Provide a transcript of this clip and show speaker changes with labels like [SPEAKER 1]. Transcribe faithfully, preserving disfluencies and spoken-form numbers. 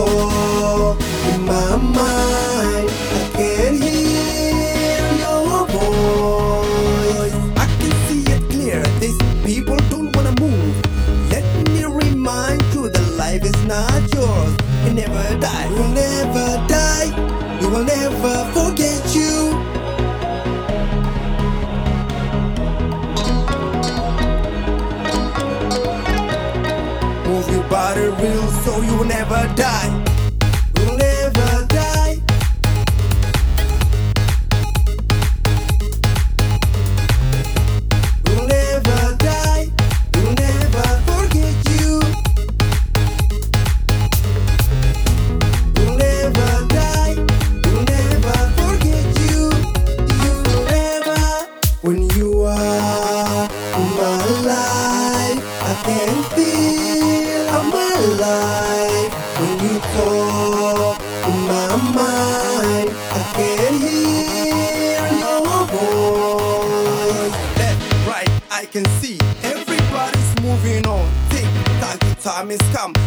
[SPEAKER 1] talk in my mind, I can hear your voice. I can see it clear, these people don't wanna move. Let me remind you that life is not yours. You never die, you will never die, you will never forget you. Move your body real so you will never die. You will never die. You will never die. You will never forget you. You will never die. You will never forget you. You will never. When you are in my life, I can feel I'm alive. When you talk in my mind, I can hear your voice. Left, right, I can see everybody's moving on. Tick tock, the time is come.